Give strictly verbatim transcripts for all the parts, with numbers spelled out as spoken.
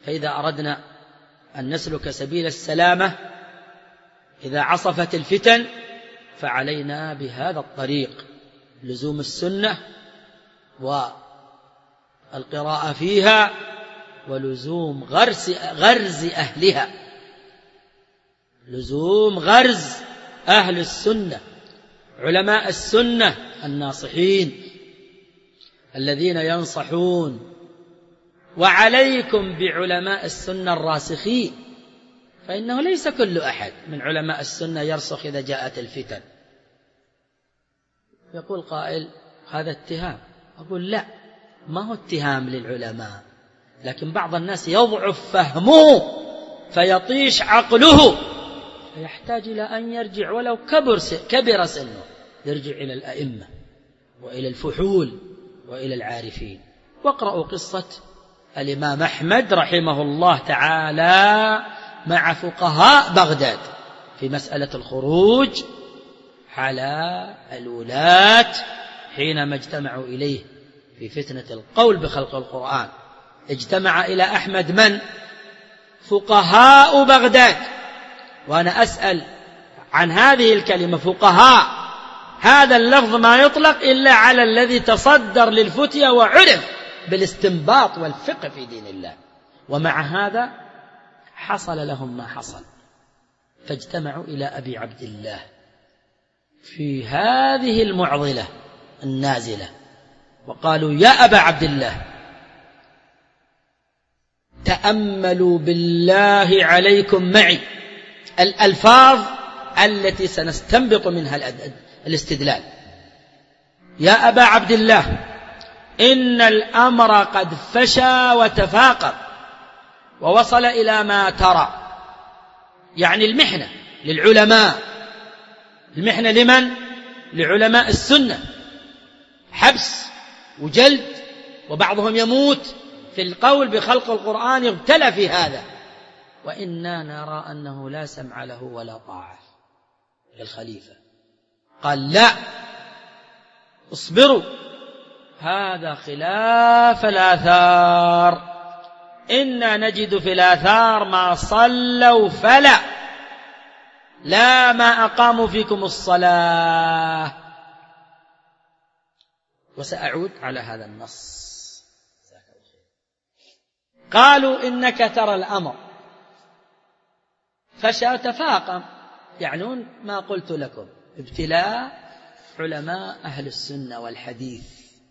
فإذا أردنا أن نسلك سبيل السلامة إذا عصفت الفتن فعلينا بهذا الطريق، لزوم السنة والقراءة فيها ولزوم غرس غرز أهلها، لزوم غرز أهل السنة، علماء السنة الناصحين الذين ينصحون. وعليكم بعلماء السنة الراسخين، فإنه ليس كل أحد من علماء السنة يرسخ إذا جاءت الفتن. يقول قائل هذا اتهام، أقول لا، ما هو اتهام للعلماء، لكن بعض الناس يضعف فهمه فيطيش عقله، فيحتاج إلى أن يرجع ولو كبر كبر سنه، يرجع إلى الأئمة وإلى الفحول وإلى العارفين. واقرأوا قصة الإمام أحمد رحمه الله تعالى مع فقهاء بغداد في مسألة الخروج على الولاة حينما اجتمعوا إليه في فتنة القول بخلق القرآن. اجتمع إلى أحمد من؟ فقهاء بغداد. وأنا أسأل عن هذه الكلمة فقهاء، هذا اللفظ ما يطلق إلا على الذي تصدر للفتية وعرف بالاستنباط والفقه في دين الله، ومع هذا حصل لهم ما حصل، فاجتمعوا إلى أبي عبد الله في هذه المعضلة النازلة وقالوا يا أبا عبد الله تأملوا بالله عليكم معي الألفاظ التي سنستنبط منها الاستدلال. يا أبا عبد الله إن الأمر قد فشى وتفاقم ووصل إلى ما ترى، يعني المحنة للعلماء. المحنة لمن؟ لعلماء السنة، حبس وجلد، وبعضهم يموت في القول بخلق القرآن، يبتلى في هذا. وإنا نرى أنه لا سمع له ولا طاعة للخليفة. قال لا، اصبروا، هذا خلاف الآثار، إنا نجد في الآثار ما صلوا فلا، لا ما أقاموا فيكم الصلاة. وسأعود على هذا النص. قالوا إنك ترى الأمر فشى تفاقم، يعنون ما قلت لكم، ابتلاء علماء أهل السنة والحديث.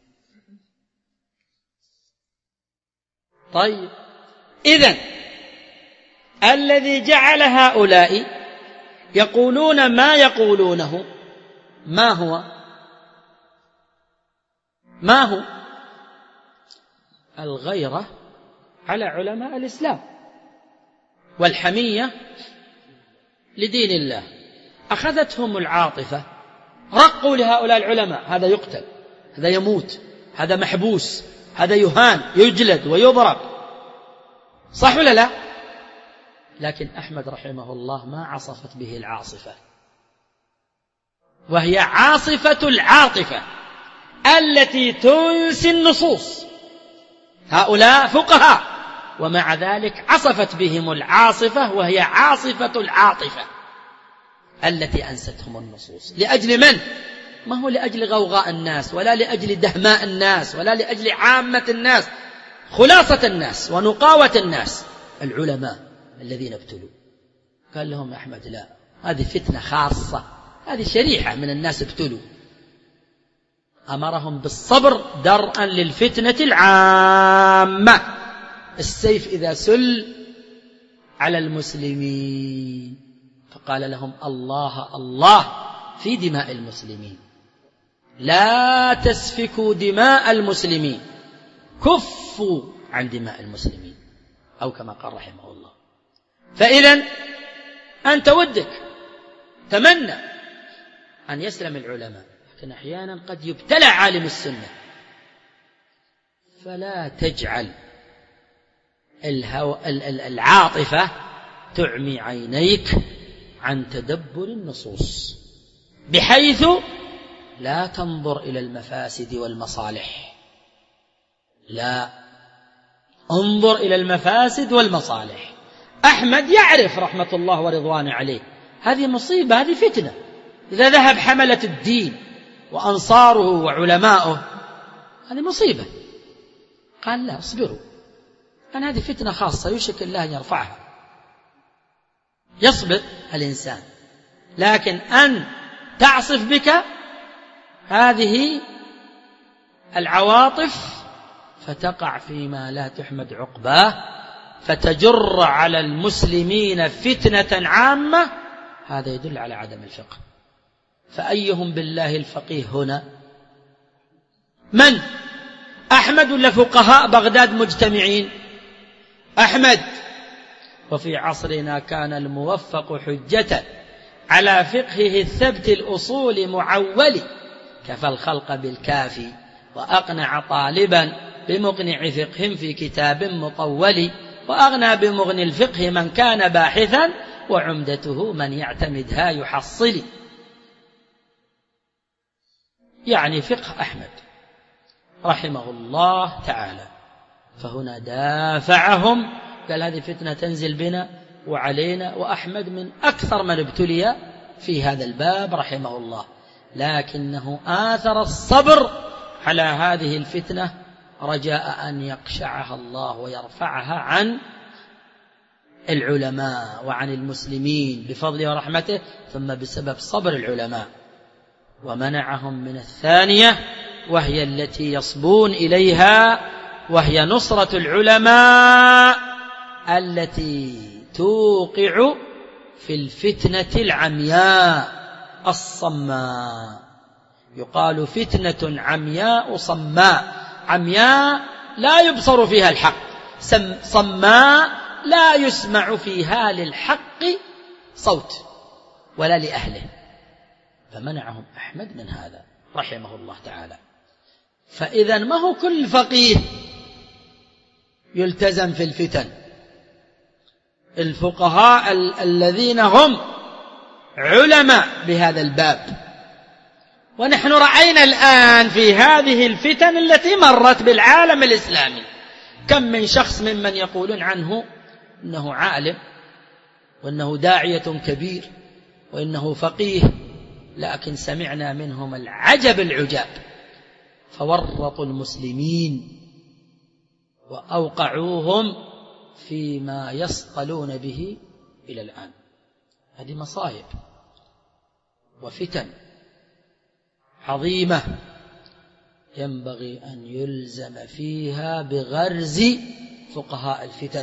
طيب، إذن الذي جعل هؤلاء يقولون ما يقولونه ما هو؟ ما هو؟ الغيرة على علماء الإسلام والحمية لدين الله. أخذتهم العاطفة، رقوا لهؤلاء العلماء، هذا يقتل، هذا يموت، هذا محبوس، هذا يهان يجلد ويضرب، صح ولا لا؟ لكن أحمد رحمه الله ما عصفت به العاصفة، وهي عاصفة العاطفة التي تنسي النصوص. هؤلاء فقهاء ومع ذلك عصفت بهم العاصفة، وهي عاصفة العاطفة التي أنستهم النصوص. لأجل من؟ ما هو لأجل غوغاء الناس، ولا لأجل دهماء الناس، ولا لأجل عامة الناس، خلاصة الناس ونقاوة الناس، العلماء الذين ابتلوا. قال لهم أحمد لا، هذه فتنة خاصة، هذه شريحة من الناس ابتلوا. أمرهم بالصبر درءا للفتنة العامة. السيف إذا سل على المسلمين، فقال لهم الله الله في دماء المسلمين، لا تسفكوا دماء المسلمين، كفوا عن دماء المسلمين، أو كما قال رحمه الله. فإذا أنت ودك تمنى أن يسلم العلماء، لكن أحيانا قد يبتلى عالم السنة، فلا تجعل الهو... العاطفة تعمي عينيك عن تدبر النصوص، بحيث لا تنظر إلى المفاسد والمصالح، لا انظر إلى المفاسد والمصالح. أحمد يعرف رحمة الله ورضوانه عليه هذه مصيبة، هذه فتنة. إذا ذهب حملة الدين وأنصاره وعلماؤه هذه مصيبة. قال لا، اصبروا، أن هذه فتنة خاصة يشك الله أن يرفعها. يصبر الإنسان، لكن أن تعصف بك هذه العواطف فتقع فيما لا تحمد عقباه، فتجر على المسلمين فتنة عامة، هذا يدل على عدم الفقه. فأيهم بالله الفقيه هنا؟ من؟ أحمد ولا فقهاء بغداد مجتمعين؟ أحمد. وفي عصرنا كان الموفق حجة على فقهه الثبت الأصول معول، كفى الخلق بالكافي وأقنع طالبا بمقنع فقه في كتاب مطول، وأغنى بمغني الفقه من كان باحثا، وعمدته من يعتمدها يحصل. يعني فقه أحمد رحمه الله تعالى. فهنا دافعهم، قال هذه فتنة تنزل بنا وعلينا، وأحمد من أكثر من ابتلي في هذا الباب رحمه الله، لكنه آثر الصبر على هذه الفتنة رجاء أن يقشعها الله ويرفعها عن العلماء وعن المسلمين بفضله ورحمته، ثم بسبب صبر العلماء ومنعهم من الثانية، وهي التي يصبون إليها، وهي نصرة العلماء التي توقع في الفتنة العمياء الصماء. يقال فتنة عمياء صماء. عمياء لا يبصر فيها الحق، صماء لا يسمع فيها للحق صوت ولا لأهله. فمنعهم أحمد من هذا رحمه الله تعالى. فإذا ما هو كل فقيه يلتزم في الفتن. الفقهاء ال- الذين هم علماء بهذا الباب. ونحن رأينا الآن في هذه الفتن التي مرت بالعالم الإسلامي كم من شخص ممن يقولون عنه إنه عالم وإنه داعية كبير وإنه فقيه، لكن سمعنا منهم العجب العجاب، فورطوا المسلمين وأوقعوهم فيما يصطلون به إلى الآن. هذه مصائب وفتن عظيمة ينبغي أن يلزم فيها بغرز فقهاء الفتن.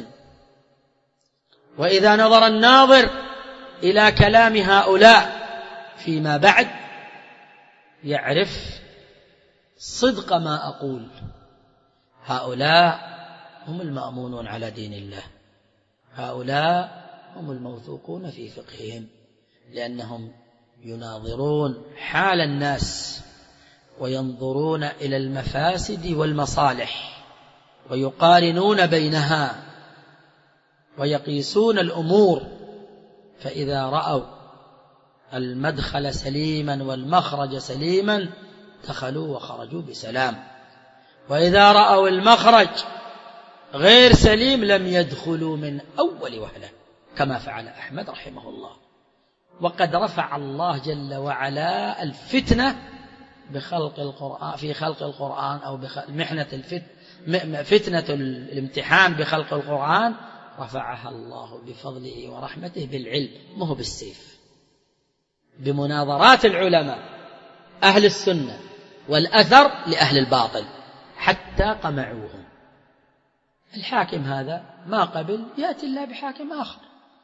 وإذا نظر الناظر إلى كلام هؤلاء فيما بعد يعرف صدق ما أقول. هؤلاء هم المأمونون على دين الله، هؤلاء هم الموثوقون في فقههم، لأنهم يناظرون حال الناس وينظرون إلى المفاسد والمصالح ويقارنون بينها ويقيسون الأمور. فإذا رأوا المدخل سليما والمخرج سليما دخلوا وخرجوا بسلام، وإذا رأوا المخرج غير سليم لم يدخلوا من أول وهلة، كما فعل أحمد رحمه الله. وقد رفع الله جل وعلا الفتنة بخلق القرآن في خلق القرآن، أو محنة الفت فتنة الامتحان بخلق القرآن رفعها الله بفضله ورحمته بالعلم، مو بالسيف، بمناظرات العلماء أهل السنة والأثر لأهل الباطل حتى قمعوهم. الحاكم هذا ما قبل يأتي الله بحاكم آخر،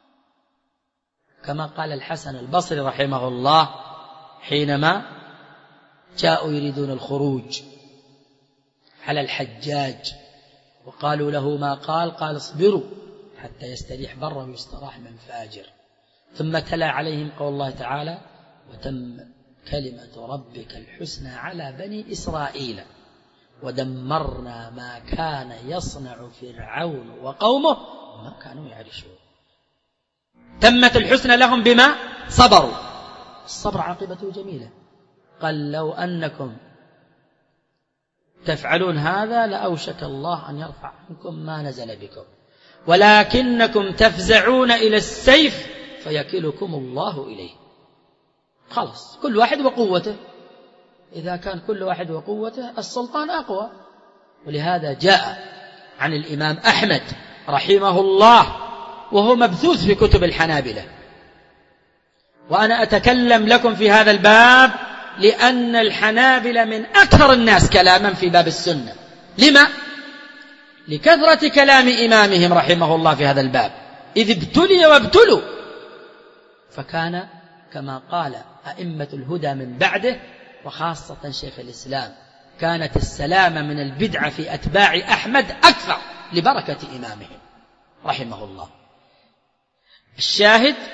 كما قال الحسن البصري رحمه الله حينما جاءوا يريدون الخروج على الحجاج وقالوا له ما قال، قال اصبروا حتى يستريح بر ويستراح من فاجر. ثم تلا عليهم قول الله تعالى وتم كلمة ربك الحسنى على بني إسرائيل ودمرنا ما كان يصنع فرعون وقومه وما كانوا يعرشون. تمت الحسنى لهم بما صبروا، الصبر عاقبته جميلة. قال لو أنكم تفعلون هذا لأوشك الله أن يرفع عنكم ما نزل بكم، ولكنكم تفزعون إلى السيف فيكلكم الله إليه. خلاص، كل واحد وقوته. إذا كان كل واحد وقوته السلطان أقوى. ولهذا جاء عن الإمام أحمد رحمه الله وهو مبثوث في كتب الحنابلة، وأنا أتكلم لكم في هذا الباب لأن الحنابلة من أكثر الناس كلاما في باب السنة. لما؟ لكثرة كلام إمامهم رحمه الله في هذا الباب، إذ ابتلي وابتلوا. فكان كما قال أئمة الهدى من بعده وخاصة شيخ الإسلام، كانت السلامة من البدعة في أتباع أحمد أكثر لبركة إمامهم رحمه الله. الشاهد،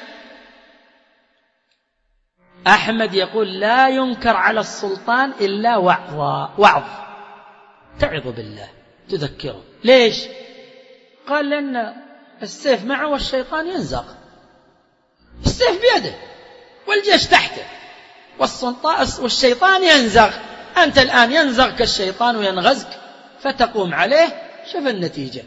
أحمد يقول لا ينكر على السلطان إلا وعظ وعظ تعظ بالله، تذكره. ليش؟ قال لأن السيف معه والشيطان ينزغ، السيف بيده والجيش تحته والشيطان ينزغ. أنت الآن ينزغك الشيطان وينغزك فتقوم عليه، شوف النتيجة.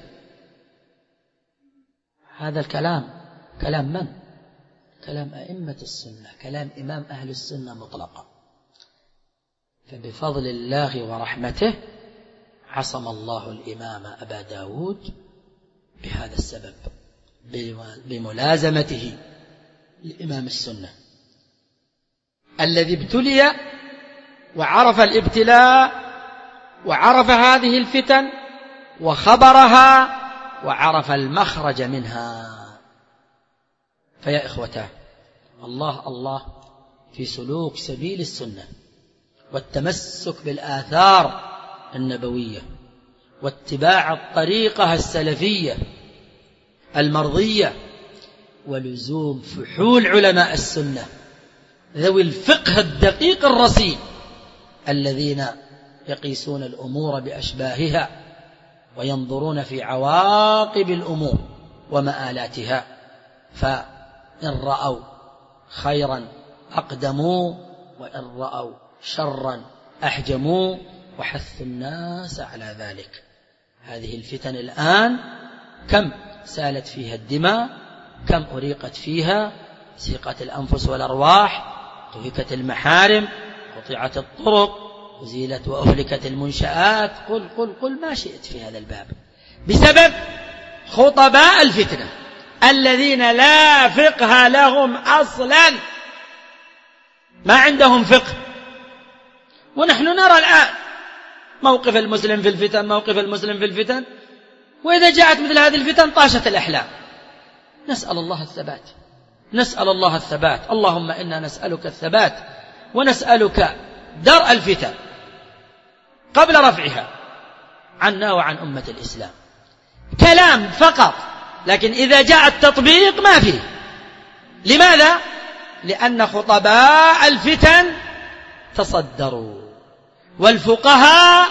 هذا الكلام كلام من؟ كلام أئمة السنة، كلام إمام أهل السنة مطلقا. فبفضل الله ورحمته عصم الله الإمام أبا داود بهذا السبب، بملازمته لإمام السنة الذي ابتلي وعرف الابتلاء وعرف هذه الفتن وخبرها وعرف المخرج منها. فيا إخوتاه، الله الله في سلوك سبيل السنة والتمسك بالآثار النبوية واتباع الطريقة السلفية المرضية ولزوم فحول علماء السنة ذوي الفقه الدقيق الرصين الذين يقيسون الأمور بأشباهها وينظرون في عواقب الأمور ومآلاتها، فإن رأوا خيرا أقدموا وإن رأوا شرا أحجموا وحثوا الناس على ذلك. هذه الفتن الآن كم سالت فيها الدماء، كم أريقت فيها، سيقت الأنفس والأرواح، تهكت المحارم، قطعت الطرق، وزيلت وأهلكت المنشآت، قل قل قل ما شئت في هذا الباب، بسبب خطباء الفتنة الذين لا فقه لهم أصلا، ما عندهم فقه. ونحن نرى الآن موقف المسلم في الفتن، موقف المسلم في الفتن، وإذا جاءت مثل هذه الفتن طاشت الأحلام. نسأل الله الثبات، نسأل الله الثبات. اللهم إنا نسألك الثبات ونسألك درء الفتن قبل رفعها عنا وعن أمة الإسلام. كلام فقط، لكن إذا جاء التطبيق ما فيه. لماذا؟ لأن خطباء الفتن تصدروا، والفقهاء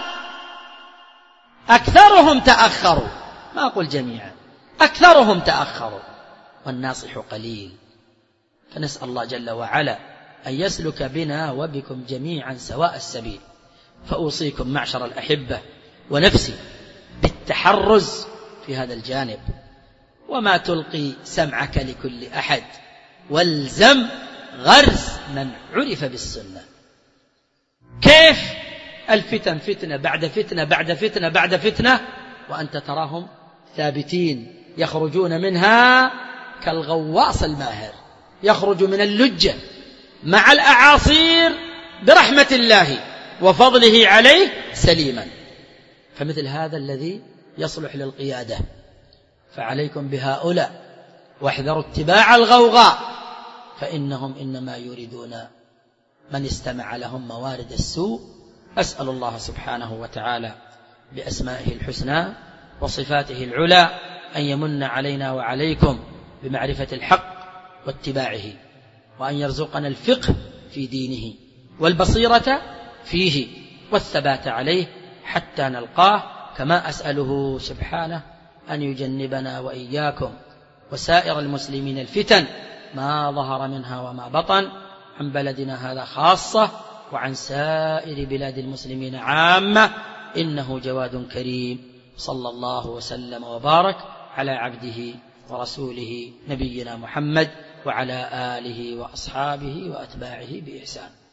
أكثرهم تأخروا، ما أقول جميعا، أكثرهم تأخروا، والناصح قليل. فنسأل الله جل وعلا أن يسلك بنا وبكم جميعا سواء السبيل. فأوصيكم معشر الأحبة ونفسي بالتحرز في هذا الجانب، وما تلقي سمعك لكل أحد، والزم غرس من عرف بالسنة. كيف الفتن فتنة بعد فتنة بعد فتنة بعد فتنة، وأنت تراهم ثابتين يخرجون منها كالغواص الماهر، يخرج من اللجة مع الأعاصير برحمة الله وفضله عليه سليما. فمثل هذا الذي يصلح للقيادة، فعليكم بهؤلاء واحذروا اتباع الغوغاء، فإنهم إنما يريدون من استمع لهم موارد السوء. أسأل الله سبحانه وتعالى بأسمائه الحسنى وصفاته العلى أن يمن علينا وعليكم بمعرفة الحق واتباعه، وأن يرزقنا الفقه في دينه والبصيرة فيه والثبات عليه حتى نلقاه. كما أسأله سبحانه أن يجنبنا وإياكم وسائر المسلمين الفتن ما ظهر منها وما بطن، عن بلدنا هذا خاصة وعن سائر بلاد المسلمين عامة، إنه جواد كريم. صلى الله وسلم وبارك على عبده ورسوله نبينا محمد وعلى آله وأصحابه وأتباعه بإحسان.